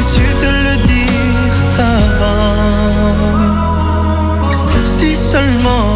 su te le dire avant. Si seulement.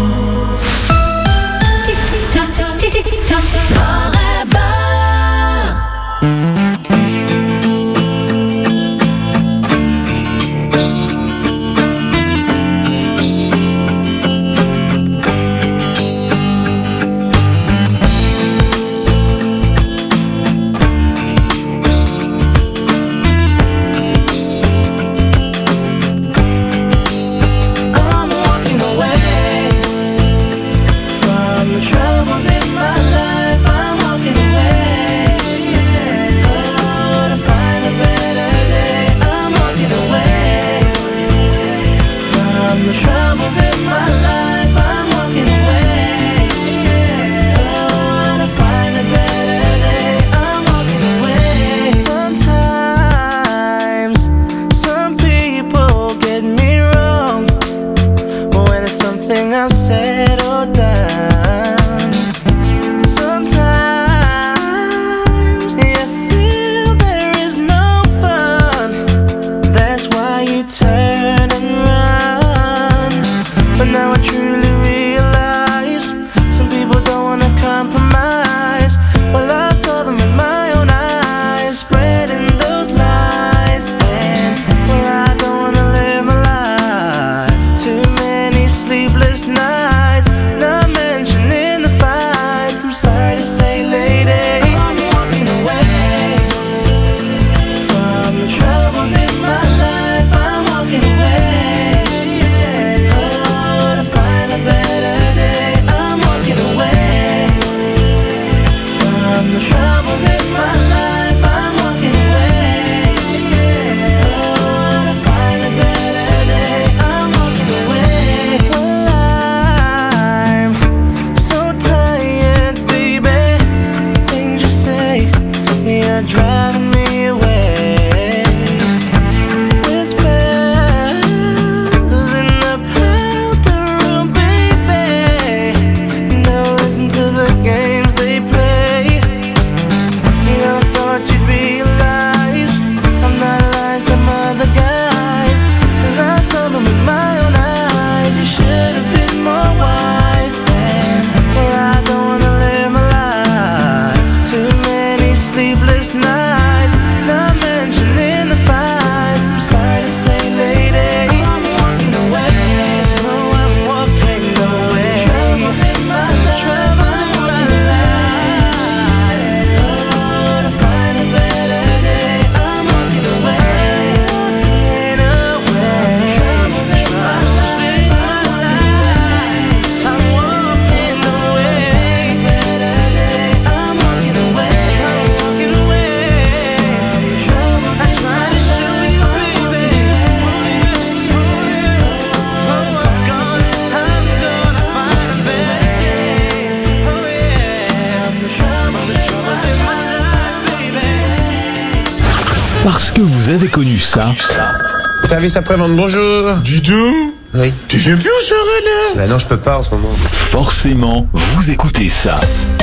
Parce que vous avez connu ça. Service après-vente, bonjour. Didou? Oui. Tu viens plus aux soirées là? Bah non, je peux pas en ce moment. Forcément, vous écoutez ça.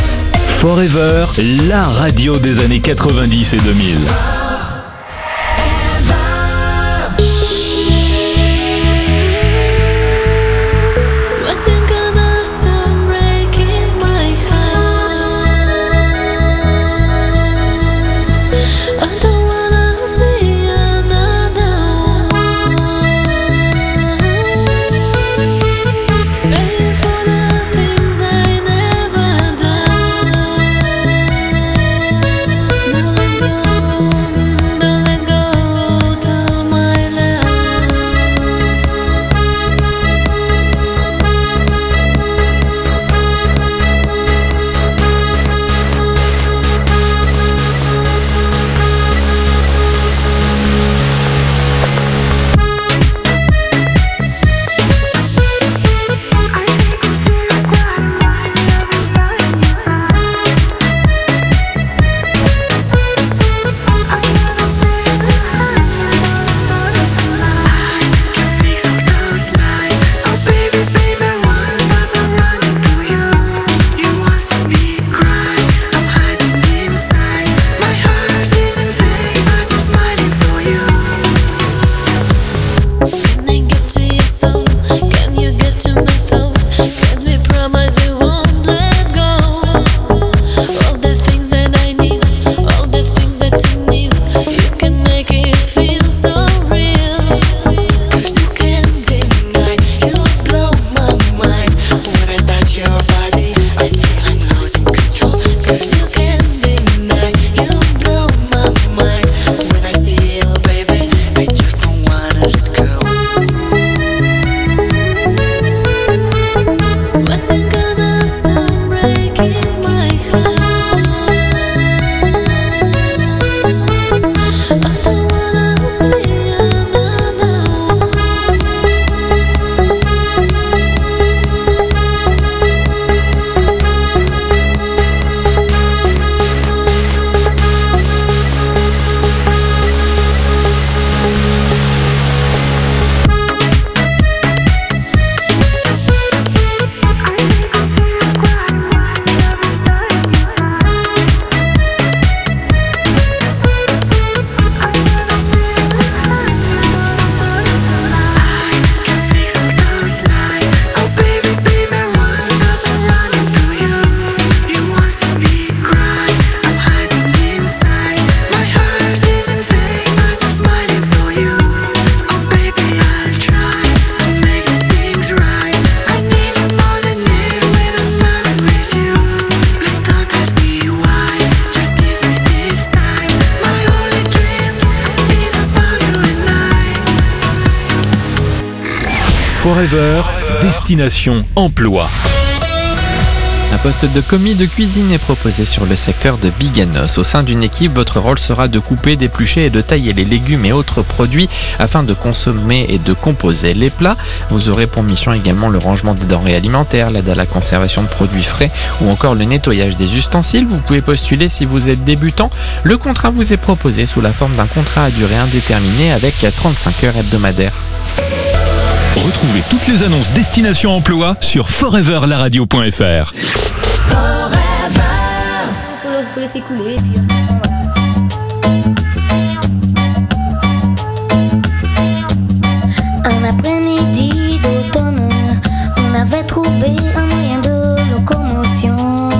Forever, la radio des années 90 et 2000. Now let go. Forever, destination emploi. Un poste de commis de cuisine est proposé sur le secteur de Biganos. Au sein d'une équipe, votre rôle sera de couper, d'éplucher et de tailler les légumes et autres produits afin de consommer et de composer les plats. Vous aurez pour mission également le rangement des denrées alimentaires, l'aide à la conservation de produits frais ou encore le nettoyage des ustensiles. Vous pouvez postuler si vous êtes débutant. Le contrat vous est proposé sous la forme d'un contrat à durée indéterminée avec 35 heures hebdomadaires. Retrouvez toutes les annonces Destination Emploi sur foreverlaradio.fr. Faut laisser couler et puis un après-midi d'automne, on avait trouvé un moyen de locomotion.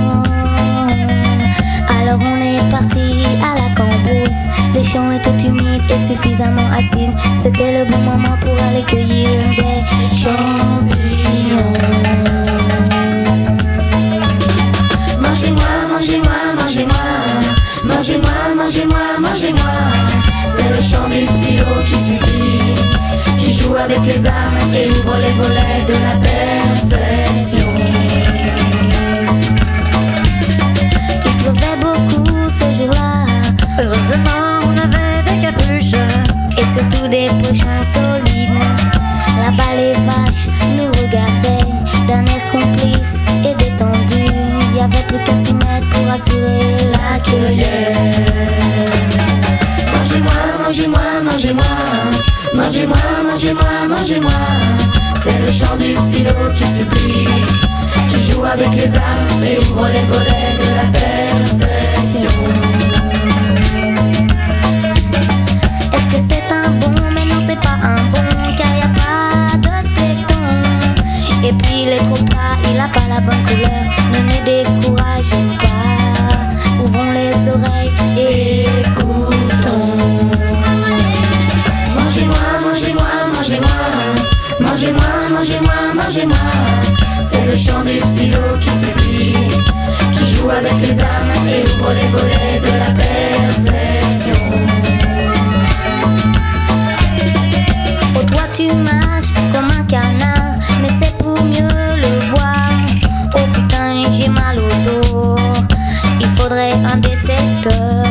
Alors on est parti à la cambrousse. Les champs étaient humides et suffisamment acides. C'était le bon moment pour aller cueillir des champignons. Mangez-moi, mangez-moi, mangez-moi. Mangez-moi, mangez-moi, mangez-moi. C'est le chant du psylo qui supplie, qui joue avec les âmes et ouvre les volets de la perception. Il pleuvait beaucoup ce jour-là. Heureusement on avait des capuches et surtout des pochons solides. Là-bas les vaches nous regardaient d'un air complice et détendu. Il y avait plus qu'à s'y mettre pour assurer la cueillette. Mangez-moi, mangez-moi, mangez-moi. Mangez-moi, mangez-moi, mangez-moi. C'est le chant du psylo qui supplie, qui joue avec les âmes et ouvre les volets de la perception. Est-ce que c'est un bon? Mais non, c'est pas un bon, car y a pas de téton. Et puis il est trop plat, il a pas la bonne couleur. Ne nous décourageons pas, ouvrons les oreilles et écoutons. Mangez-moi, mangez-moi, mangez-moi. Mangez-moi, mangez-moi, mangez-moi. C'est le chant du psylo qui supplie, qui joue avec les âmes et ouvre les volets de la perception. Oh toi tu marches comme un canard, mais c'est pour mieux le voir. Oh putain j'ai mal au dos, il faudrait un détecteur.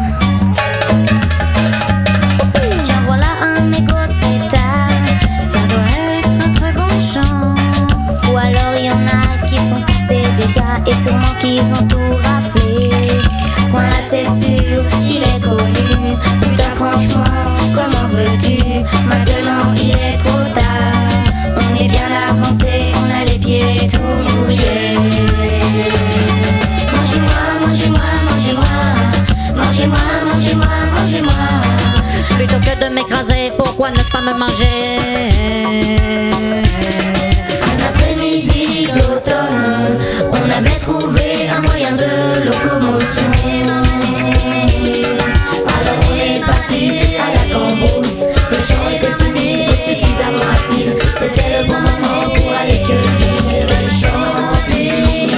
Tiens voilà un mégot de pétard, ça doit être un très bon chant. Ou alors y en a qui sont passés déjà et sûrement qu'ils ont tout raflé. Ce coin là c'est sûr, il est connu. Putain franchement, comment veux-tu? Maintenant il est trop tard. On est bien avancé, on a les pieds tout mouillés. Mangez-moi, mangez-moi, mangez-moi. Mangez-moi, mangez-moi, mangez-moi. Plutôt que de m'écraser, pourquoi ne pas me manger? Un après-midi d'automne, on avait trouvé un moyen de locomotion. Alors on est parti à la cambrousse. Les champs étaient humides et suffisamment acides. C'était le bon moment pour aller cueillir les champignons.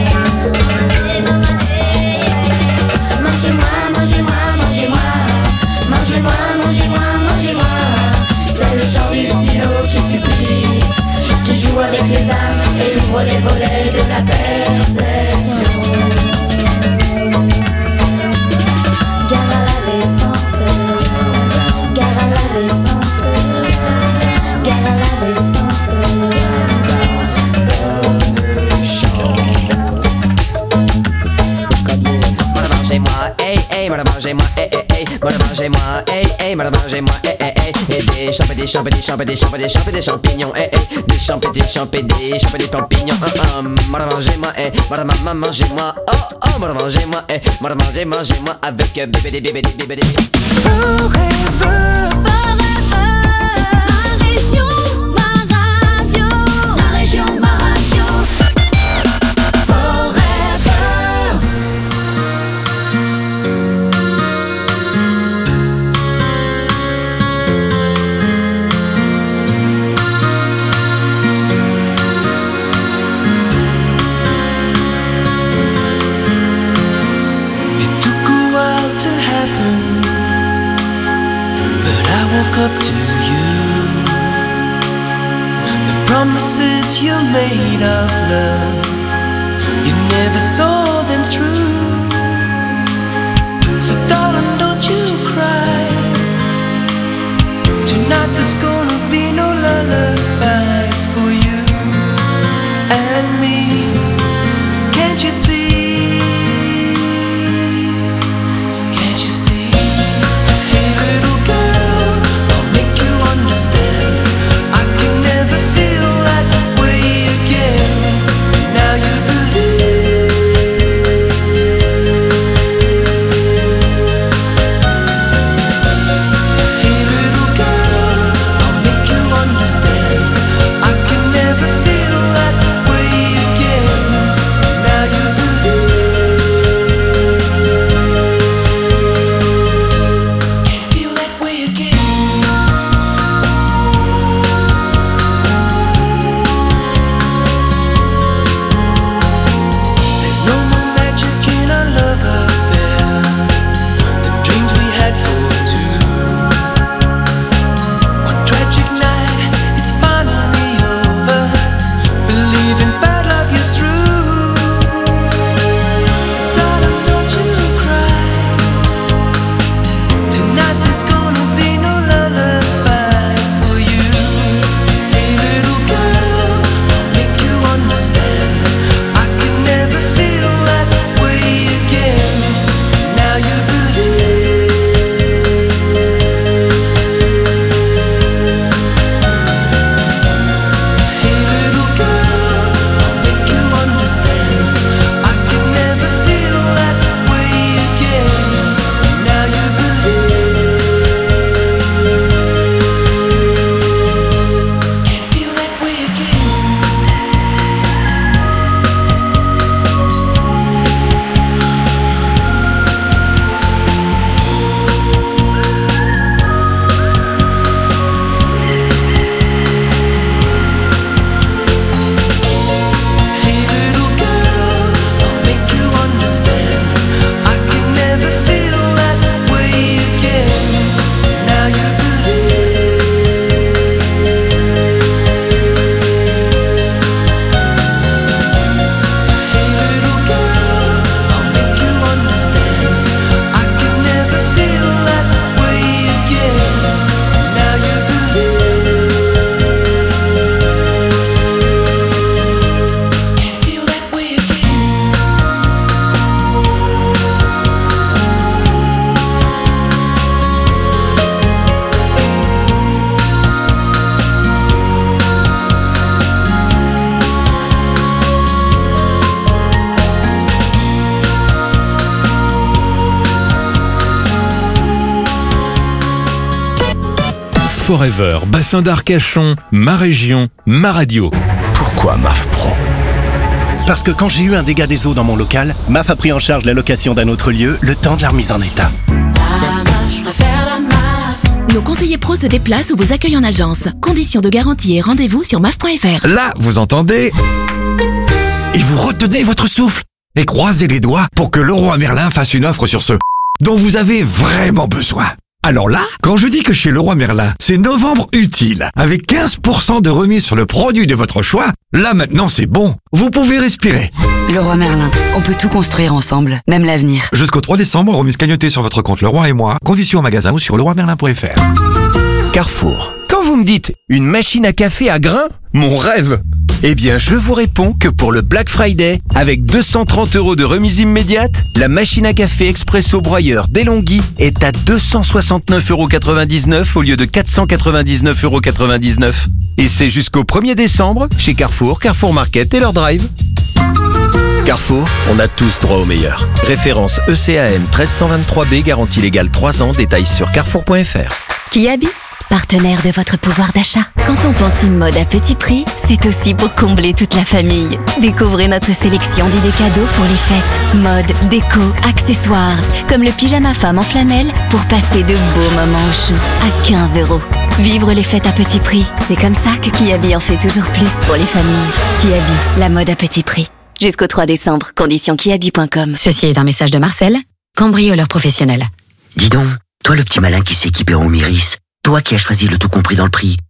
Mangez-moi, mangez-moi, mangez-moi. Mangez-moi, mangez-moi, mangez-moi. C'est le chant du psylo qui supplie, qui joue avec les âmes et ouvre les volets de la perception. Gare à la descente, gare à la descente, gare à la descente. Mangez-moi, hey, hey, mangez-moi, hey, hey, hey, mangez-moi, hey, hey, mangez-moi, hey, hey, hey, et des champignons, hey, hey, des champignons, mangez-moi, hey, mangez-moi, oh, oh, mangez-moi, hey, mangez-moi, avec bébé. Forever. Up to you, the promises you made of love, you never saw them through. So darling, don't you cry. Tonight there's gonna be no lullabies for you and me. Can't you see? Forever, Bassin d'Arcachon, ma région, ma radio. Pourquoi MAF Pro ? Parce que quand j'ai eu un dégât des eaux dans mon local, MAF a pris en charge la location d'un autre lieu, le temps de la remise en état. Nos conseillers pros se déplacent ou vous accueillent en agence. Conditions de garantie et rendez-vous sur maf.fr. Là, vous entendez ? Et vous retenez votre souffle et croisez les doigts pour que Leroy Merlin fasse une offre sur ce dont vous avez vraiment besoin. Alors là, quand je dis que chez Leroy Merlin, c'est novembre utile, avec 15% de remise sur le produit de votre choix, là maintenant c'est bon, vous pouvez respirer. Leroy Merlin, on peut tout construire ensemble, même l'avenir. Jusqu'au 3 décembre, remise cagnottée sur votre compte Leroy et moi, conditions en magasin ou sur leroymerlin.fr. Carrefour. Quand vous me dites une machine à café à grains, mon rêve. Eh bien, je vous réponds que pour le Black Friday, avec 230 € de remise immédiate, la machine à café expresso broyeur DeLonghi est à 269,99 € au lieu de 499,99 €. Et c'est jusqu'au 1er décembre chez Carrefour, Carrefour Market et leur drive. Carrefour, on a tous droit au meilleur. Référence ECAM 1323B, garantie légale 3 ans, détails sur carrefour.fr. Kiabi, partenaire de votre pouvoir d'achat. Quand on pense une mode à petit prix, c'est aussi pour combler toute la famille. Découvrez notre sélection d'idées cadeaux pour les fêtes. Mode, déco, accessoires, comme le pyjama femme en flanelle pour passer de beaux moments au chaud à 15 €. Vivre les fêtes à petit prix, c'est comme ça que Kiabi en fait toujours plus pour les familles. Kiabi, la mode à petit prix. Jusqu'au 3 décembre, conditions kiabi.com. Ceci est un message de Marcel, cambrioleur professionnel. Dis donc, toi le petit malin qui s'est équipé en Omiris, toi qui as choisi le tout compris dans le prix,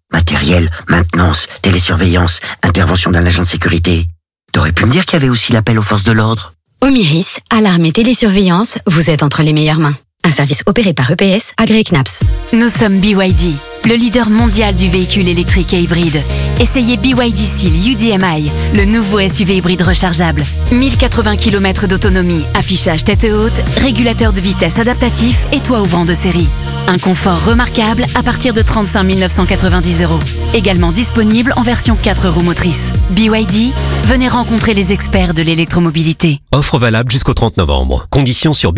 Matériel, maintenance, télésurveillance, intervention d'un agent de sécurité. T'aurais pu me dire qu'il y avait aussi l'appel aux forces de l'ordre. Omiris, alarme et télésurveillance, vous êtes entre les meilleures mains. Un service opéré par EPS, agréé CNAPS. Nous sommes BYD, le leader mondial du véhicule électrique et hybride. Essayez BYD Seal UDMI, le nouveau SUV hybride rechargeable. 1080 km d'autonomie, affichage tête haute, régulateur de vitesse adaptatif et toit ouvrant de série. Un confort remarquable à partir de 35 990 €. Également disponible en version 4 roues motrices. BYD, venez rencontrer les experts de l'électromobilité. Offre valable jusqu'au 30 novembre. Conditions sur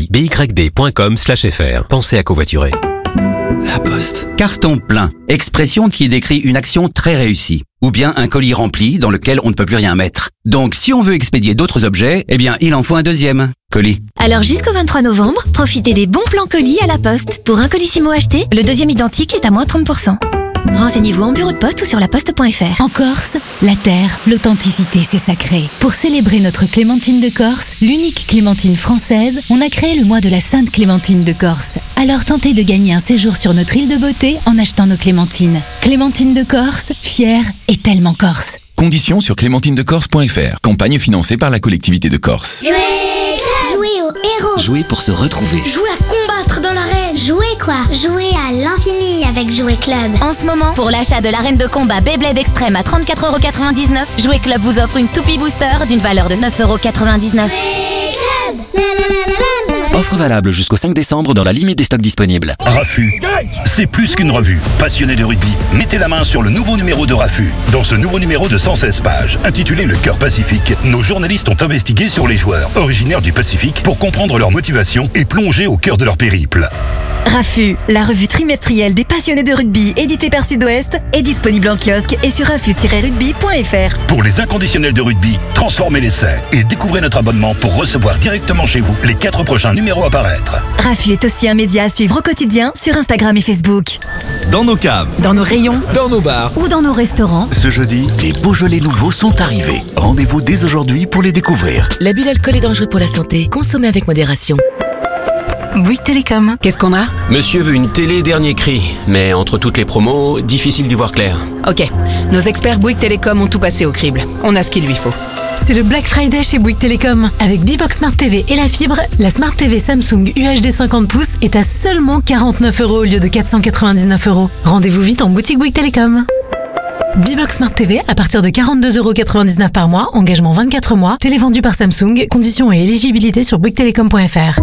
byd.com/fr. Pensez à covoiturer. La Poste. Carton plein. Expression qui décrit une action très réussie. Ou bien un colis rempli dans lequel on ne peut plus rien mettre. Donc si on veut expédier d'autres objets, eh bien il en faut un deuxième colis. Alors jusqu'au 23 novembre, profitez des bons plans colis à la Poste. Pour un colissimo acheté, le deuxième identique est à moins 30%. Renseignez-vous en bureau de poste ou sur laposte.fr. En Corse, la terre, l'authenticité, c'est sacré. Pour célébrer notre Clémentine de Corse, l'unique Clémentine française, on a créé le mois de la Sainte Clémentine de Corse. Alors tentez de gagner un séjour sur notre île de beauté en achetant nos clémentines. Clémentine de Corse, fière et tellement corse. Conditions sur clémentinedecorse.fr. Campagne financée par la collectivité de Corse. Jouer aux héros. Jouer pour se retrouver. Jouer à combattre dans l'arène. Jouer quoi? Jouer à l'infini avec Jouer Club. En ce moment, pour l'achat de l'arène de combat Beyblade Extreme à 34,99 €, Jouer Club vous offre une toupie booster d'une valeur de 9,99 €. Offre valable jusqu'au 5 décembre dans la limite des stocks disponibles. Raffut, c'est plus qu'une revue. Passionnés de rugby, mettez la main sur le nouveau numéro de Raffut. Dans ce nouveau numéro de 116 pages, intitulé Le Cœur Pacifique, nos journalistes ont investigué sur les joueurs originaires du Pacifique pour comprendre leur motivation et plonger au cœur de leur périple. Raffut, la revue trimestrielle des passionnés de rugby, éditée par Sud-Ouest, est disponible en kiosque et sur raffut-rugby.fr. Pour les inconditionnels de rugby, transformez l'essai et découvrez notre abonnement pour recevoir directement chez vous les 4 prochains numéros à paraître. Raffut est aussi un média à suivre au quotidien sur Instagram et Facebook. Dans nos caves, dans nos rayons, dans nos bars ou dans nos restaurants. Ce jeudi, les Beaujolais nouveaux sont arrivés. Rendez-vous dès aujourd'hui pour les découvrir. L'abus d'alcool est dangereux pour la santé. Consommez avec modération. Bouygues Télécom. Qu'est-ce qu'on a? Monsieur veut une télé dernier cri, mais entre toutes les promos, difficile d'y voir clair. Ok, nos experts Bouygues Télécom ont tout passé au crible. On a ce qu'il lui faut. C'est le Black Friday chez Bouygues Télécom. Avec B-Box Smart TV et la fibre, la Smart TV Samsung UHD 50 pouces est à seulement 49 € au lieu de 499 €. Rendez-vous vite en boutique Bouygues Télécom. B-Box Smart TV à partir de 42,99 € par mois, engagement 24 mois, télé vendue par Samsung, conditions et éligibilité sur bouyguestelecom.fr.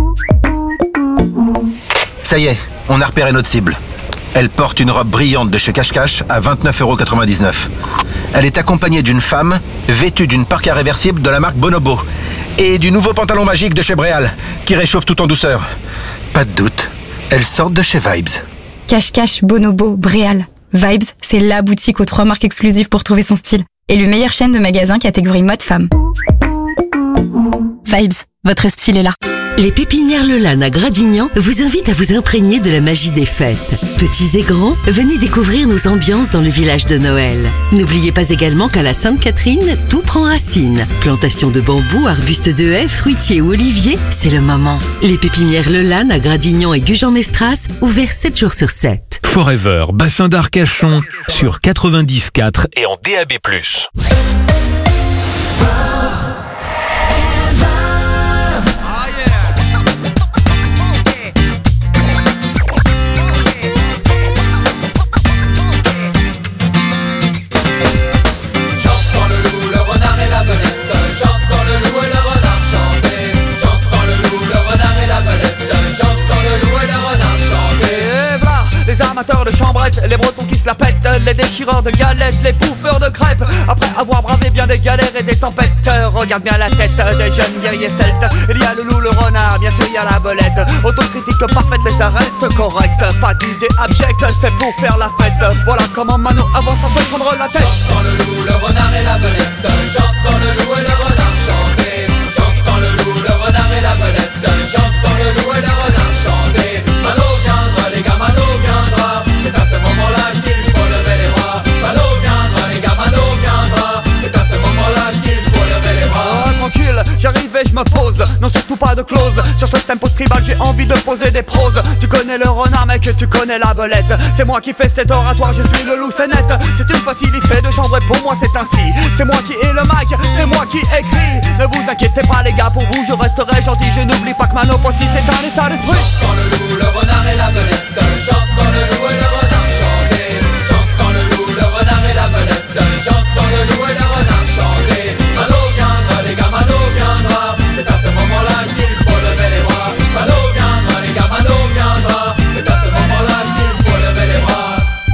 Ça y est, on a repéré notre cible. Elle porte une robe brillante de chez Cache Cache à 29,99 €. Elle est accompagnée d'une femme vêtue d'une parka réversible de la marque Bonobo et du nouveau pantalon magique de chez Bréal qui réchauffe tout en douceur. Pas de doute, elles sortent de chez Vibes. Cache Cache, Bonobo, Bréal. Vibes, c'est la boutique aux 3 marques exclusives pour trouver son style. Et le meilleur chaîne de magasins catégorie mode femme. Vibes, votre style est là. Les pépinières Lelanne à Gradignan vous invitent à vous imprégner de la magie des fêtes. Petits et grands, venez découvrir nos ambiances dans le village de Noël. N'oubliez pas également qu'à la Sainte-Catherine, tout prend racine. Plantation de bambous, arbustes de haies, fruitiers ou oliviers, c'est le moment. Les pépinières Lelanne à Gradignan et Gujan-Mestras, ouverts 7 jours sur 7. Forever, bassin d'Arcachon, sur 90.4 et en DAB+. Les amateurs de chambrettes, les bretons qui se la pètent, les déchireurs de galettes, les bouffeurs de crêpes. Après avoir bravé bien des galères et des tempêtes, regarde bien la tête des jeunes guerriers celtes. Il y a le loup, le renard, bien sûr il y a la belette. Autocritique parfaite mais ça reste correct. Pas d'idée abjecte, c'est pour faire la fête. Voilà comment Mano avance sans se prendre la tête. J'entends le loup, le renard et la belette. J'entends le loup et le renard chanter. J'entends le loup, le renard et la belette. J'entends le loup et le renard chanter. Mano viendra les gars, Mano viendra. C'est à ce moment-là qu'il faut lever les bras. Mano viendra les gars, Mano viendra. C'est à ce moment-là qu'il faut lever les bras. Tranquille, j'arrive et je me pose. Non surtout pas de close sur ce tempo triste. tribal, j'ai envie de poser des proses. Tu connais le renard mec, tu connais la belette. C'est moi qui fais cet oratoire, je suis le loup, c'est net. C'est une facilité de chambre et pour moi c'est ainsi. C'est moi qui ai le mic, c'est moi qui écris. Ne vous inquiétez pas les gars, pour vous je resterai gentil. Je n'oublie pas que ma nope aussi c'est un état d'esprit. Chante quand le loup, le renard et la belette. Chante quand le loup et le renard chanter. Chante quand le loup, le renard et la belette. Chante quand le loup et le renard chanter. Mano viendra les gars, Mano viendra. C'est à ce moment-là qu'il faut lever les bras. Mano viendra les gars, Mano viendra. C'est à ce moment-là qu'il faut lever les bras.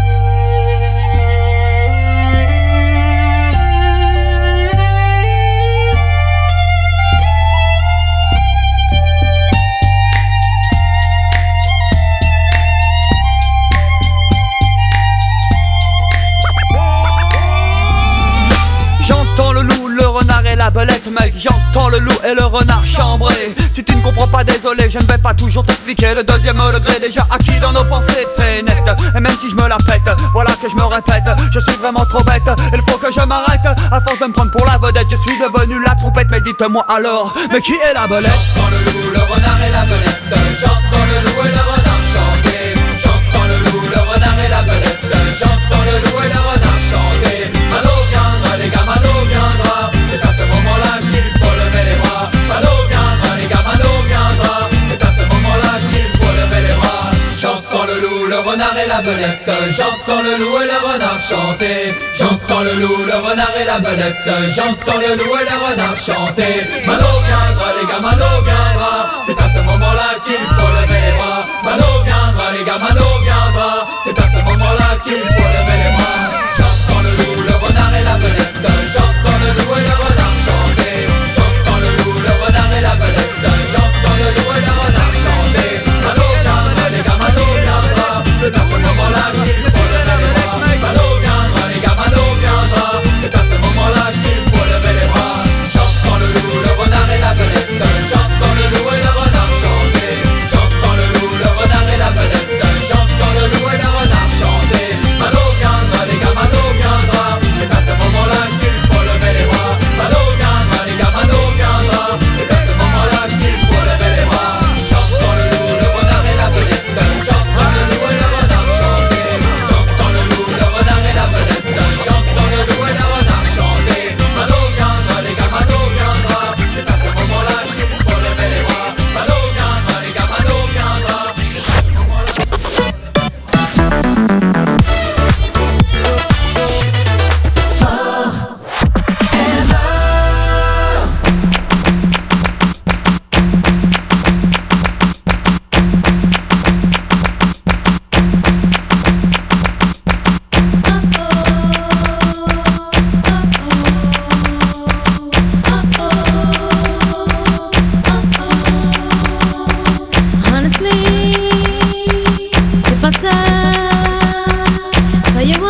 J'entends le loup, le renard et la belette, mec. J'entends le loup et le renard chambré. Si tu ne comprends pas, désolé, je ne vais pas toujours t'expliquer. Le deuxième degré déjà acquis dans nos pensées, c'est net. Et même si je me la pète, voilà que je me répète. Je suis vraiment trop bête, il faut que je m'arrête. À force de me prendre pour la vedette, je suis devenu la trompette. Mais dites-moi alors, mais qui est la belette? J'entends le loup, le renard et la belette. J'entends le loup et le renard chanter. J'entends le loup, le renard et la belette. J'entends le loup et le renard chanter. Mano viendra les gars, Mano viendra. C'est à ce moment-là qu'il faut lever les bras. Mano viendra les gars, Mano viendra. C'est à ce moment-là qu'il faut lever les bras. J'entends le loup, le renard et la belette. J'entends le loup et le renard chanter. J'entends le loup, le renard et la belette. J'entends le loup et le renard chanter. Mano viendra les gars, Mano viendra. C'est à ce moment-là qu'il faut lever les bras. Mano viendra les gars, Mano viendra. C'est à ce moment-là qu'il faut lever les bras. J'entends le loup, le renard et la belette. J'entends le loup et le renard chanter. J'entends le loup, le renard et la belette. J'entends le loup et le renard chanter. Mano viendra les gars, Mano viendra. C'est à ce moment-là qu'il faut lever les bras. Mano viendra les gars, Mano viendra. C'est à ce moment-là qu'il faut lever les bras. J'entends le loup, le renard et la belette. J'entends le loup et le renard chanter. J'entends le loup, le renard et la belette. J'entends le loup et le renard chanter. Mano viendra les gars, Mano viendra. C'est à ce moment-là qu'il faut lever les bras. Mano viendra les gars, Mano viendra. C'est à ce moment-là qu'il faut lever les bras. J'entends le loup, le renard et la belette. J'entends le loup et le renard chanter. J'entends le loup, le renard et la belette. J'entends le loup et le renard chanter. Mano viendra les gars, Mano viendra. C'est à ce moment-là qu'il faut lever les bras. Mano viendra les gars, Mano viendra. Honestly, if I tell you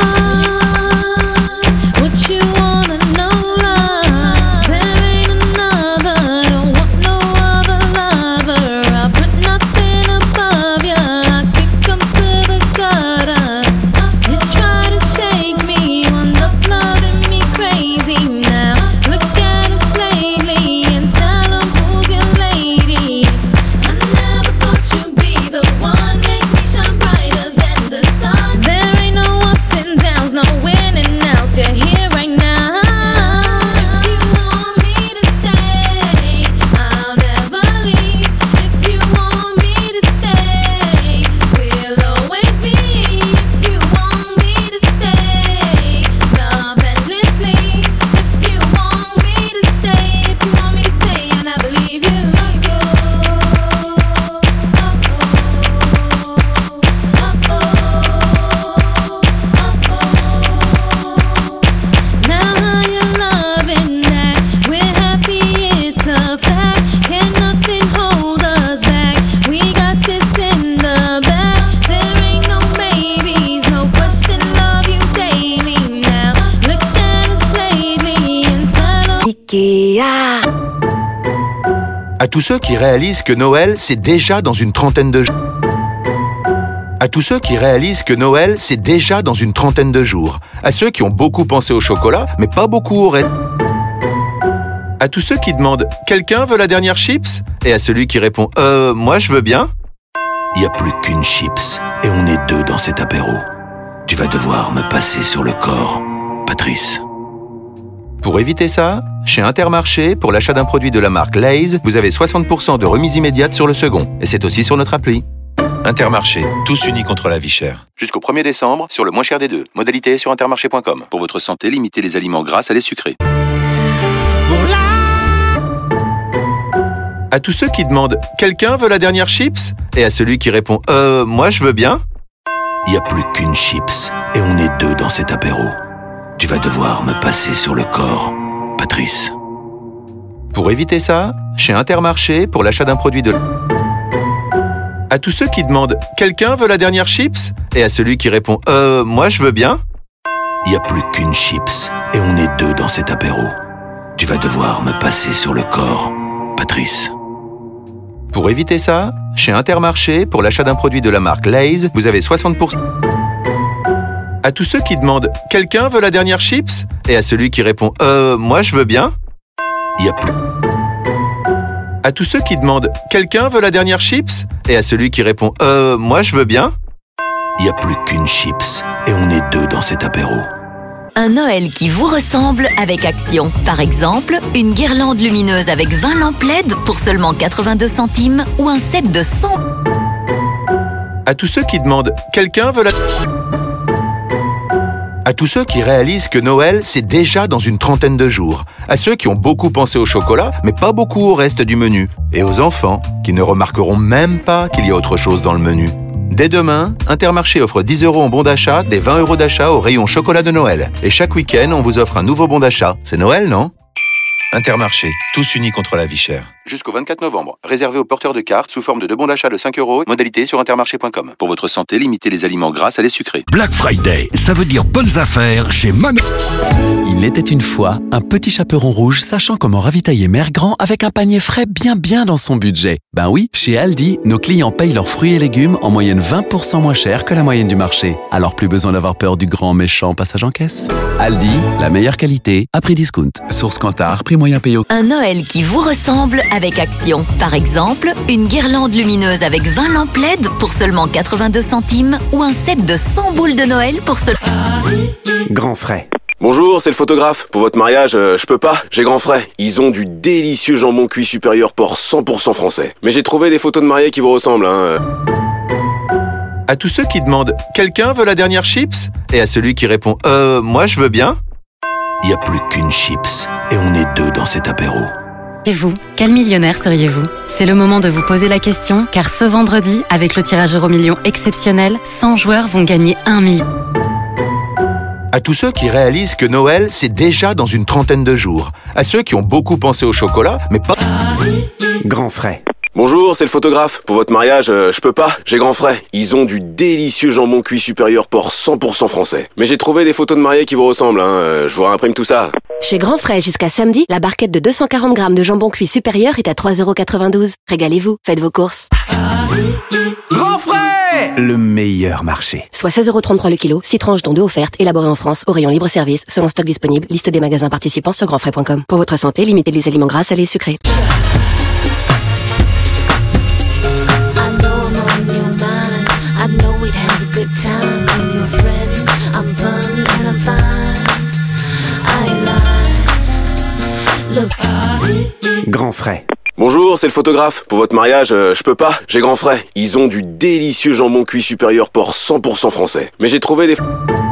what you wanna know, love, there ain't another, don't want no other lover. I put nothing above ya, I kick 'em to the gutter. You try to shake me, wound up loving me crazy now. Look at us lately and tell 'em who's your lady. I never thought you'd be the one, make me shine brighter than the sun. There ain't no ups and downs, no in and outs, you're here right now. If you want me to stay, I'll never leave. If you want me to stay, we'll always be. If you want me to stay, love endlessly. If you want me to stay, if you want me to stay, and I believe you. Now how you loving that? We're happy, it's a fact. Can nothing hold us back? We got this in the bag. There ain't no maybes, no question, love you daily now. Look at us lately and tell us Ikea. À tous ceux qui réalisent que Noël, c'est déjà dans une trentaine de jours. À tous ceux qui réalisent que Noël, c'est déjà dans une trentaine de jours. À ceux qui ont beaucoup pensé au chocolat, mais pas beaucoup au reste. À tous ceux qui demandent « Quelqu'un veut la dernière chips ?» et à celui qui répond « Moi je veux bien ?» Il n'y a plus qu'une chips et on est deux dans cet apéro. Tu vas devoir me passer sur le corps, Patrice. Pour éviter ça, chez Intermarché, pour l'achat d'un produit de la marque Lay's, vous avez 60% de remise immédiate sur le second. Et c'est aussi sur notre appli. Intermarché, tous unis contre la vie chère. Jusqu'au 1er décembre, sur le moins cher des deux. Modalité sur intermarché.com. Pour votre santé, limitez les aliments gras à les sucrés. À tous ceux qui demandent « Quelqu'un veut la dernière chips ?» et à celui qui répond « Moi je veux bien ?» Il n'y a plus qu'une chips et on est deux dans cet apéro. Tu vas devoir me passer sur le corps, Patrice. Pour éviter ça, chez Intermarché, pour l'achat d'un produit de... À tous ceux qui demandent « Quelqu'un veut la dernière chips ?» et à celui qui répond « Moi je veux bien ?» Il n'y a plus qu'une chips et on est deux dans cet apéro. Tu vas devoir me passer sur le corps, Patrice. Pour éviter ça, chez Intermarché, pour l'achat d'un produit de la marque Lay's, vous avez 60%... À tous ceux qui demandent « Quelqu'un veut la dernière chips ?» et à celui qui répond « Moi je veux bien ?» Il n'y a plus... À tous ceux qui demandent « Quelqu'un veut la dernière chips ?» et à celui qui répond « Moi je veux bien ?» Il n'y a plus qu'une chips et on est deux dans cet apéro. Un Noël qui vous ressemble avec Action. Par exemple, une guirlande lumineuse avec 20 lampes LED pour seulement 82 centimes ou un set de 100... À tous ceux qui demandent « Quelqu'un veut la... » À tous ceux qui réalisent que Noël, c'est déjà dans une trentaine de jours. À ceux qui ont beaucoup pensé au chocolat, mais pas beaucoup au reste du menu. Et aux enfants, qui ne remarqueront même pas qu'il y a autre chose dans le menu. Dès demain, Intermarché offre 10 € en bon d'achat, des 20 € d'achat au rayon chocolat de Noël. Et chaque week-end, on vous offre un nouveau bon d'achat. C'est Noël, non ? Intermarché, tous unis contre la vie chère. Jusqu'au 24 novembre, réservé aux porteurs de cartes sous forme de 2 bons d'achat de 5 €, modalité sur intermarché.com. Pour votre santé, limitez les aliments gras à les sucrés. Black Friday, ça veut dire bonnes affaires chez Mamie. Il était une fois un petit chaperon rouge sachant comment ravitailler Mère Grand avec un panier frais bien dans son budget. Ben oui, chez Aldi, nos clients payent leurs fruits et légumes en moyenne 20% moins cher que la moyenne du marché. Alors plus besoin d'avoir peur du grand méchant passage en caisse. Aldi, la meilleure qualité à prix discount. Source Kantar, prix moyen payé au... Un Noël qui vous ressemble avec Action. Par exemple, une guirlande lumineuse avec 20 lampes LED pour seulement 82 centimes ou un set de 100 boules de Noël pour seulement... Grand frais. Bonjour, c'est le photographe. Pour votre mariage, je peux pas, j'ai grand frais. Ils ont du délicieux jambon cuit supérieur porc 100% français. Mais j'ai trouvé des photos de mariés qui vous ressemblent, À tous ceux qui demandent « Quelqu'un veut la dernière chips ?» et à celui qui répond « Moi je veux bien ?» Il n'y a plus qu'une chips et on est deux dans cet apéro. Et vous, quel millionnaire seriez-vous ? C'est le moment de vous poser la question, car ce vendredi, avec le tirage Euro-Million exceptionnel, 100 joueurs vont gagner 1 million. À tous ceux qui réalisent que Noël, c'est déjà dans une trentaine de jours. À ceux qui ont beaucoup pensé au chocolat, mais pas... Grand frais. Bonjour, c'est le photographe. Pour votre mariage, je peux pas, j'ai grand frais. Ils ont du délicieux jambon cuit supérieur porc 100% français. Mais j'ai trouvé des photos de mariés qui vous ressemblent, je vous réimprime tout ça. Chez Grand Frais, jusqu'à samedi, la barquette de 240 grammes de jambon cuit supérieur est à 3,92 €. Régalez-vous, faites vos courses. Grand frais ! Le meilleur marché. Soit 16,33 € le kilo, 6 tranches dont 2 offertes, élaborées en France, au rayon libre-service, selon stock disponible, liste des magasins participants sur grandfrais.com. Pour votre santé, limitez les aliments gras, salés et sucrés. Grand frais. Bonjour, c'est le photographe. Pour votre mariage, je peux pas, j'ai grand frais. Ils ont du délicieux jambon cuit supérieur porc 100% français. Mais j'ai trouvé des...